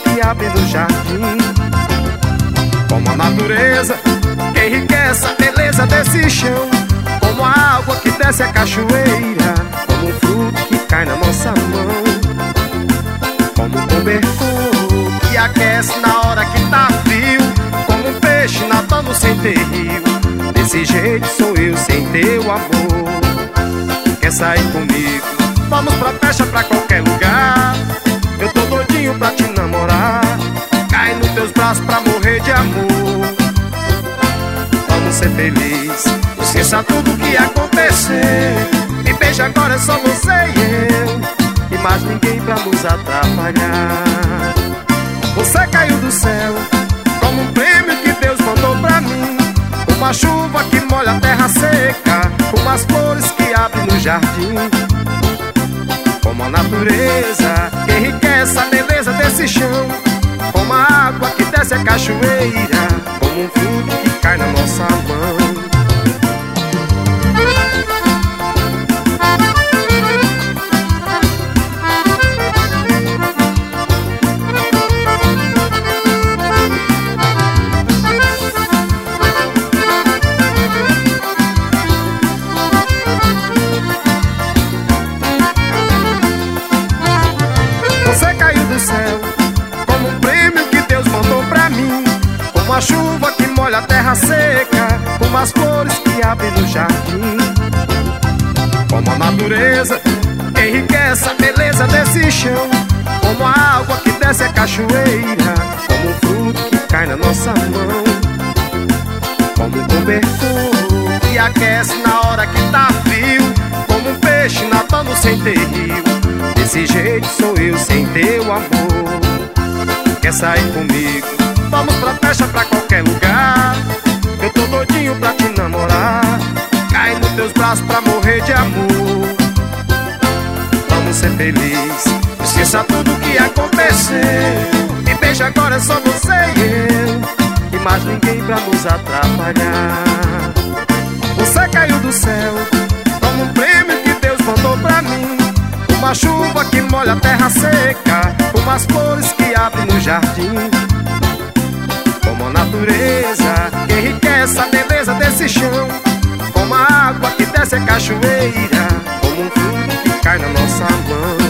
que abrem no jardim. Como a natureza que enriquece a beleza desse chão, como a água que desce a cachoeira, como um fruto que cai na nossa mão, como um cobertor que aquece na hora que tá frio, como um peixe nadando sem ter rio. Desse jeito sou eu sem teu amor. Quer sair comigo? Vamos pra festa, pra qualquer lugar. Eu tô doidinho pra te namorar. Cai nos teus braços pra morrer de amor. Vamos ser felizes, esqueça tudo que acontecer. Me beija agora, é só você e eu, e mais ninguém pra nos atrapalhar. Você caiu do céu como um prêmio que Deus mandou pra mim. Uma chuva que molha a terra seca, umas flores que abrem no jardim. Como a natureza que enriquece a beleza desse chão, como a água que desce a cachoeira, como um fruto que cai na nossa mão. Você caiu do céu como um prêmio que Deus mandou pra mim. Uma chuva que molha a terra seca, umas flores que abrem no jardim. Como a natureza que enriquece a beleza desse chão, como a água que desce a cachoeira, como um fruto que cai na nossa mão, como um cobertor que aquece na hora que tá frio, como um peixe nadando sem ter rio. Desse jeito sou eu sem teu amor. Quer sair comigo? Vamos pra festa, pra qualquer lugar. Eu tô doidinho pra te namorar. Cai nos teus braços pra morrer de amor. Vamos ser felizes, esqueça tudo que acontecer. Me beija agora, é só você e eu, e mais ninguém pra nos atrapalhar. Você caiu do céu como um prêmio que Deus mandou pra mim. Uma chuva que molha a terra seca, umas flores que abrem no jardim. Como a natureza que enriquece a beleza desse chão, como a água que desce a cachoeira, como um fruto que cai na nossa mão.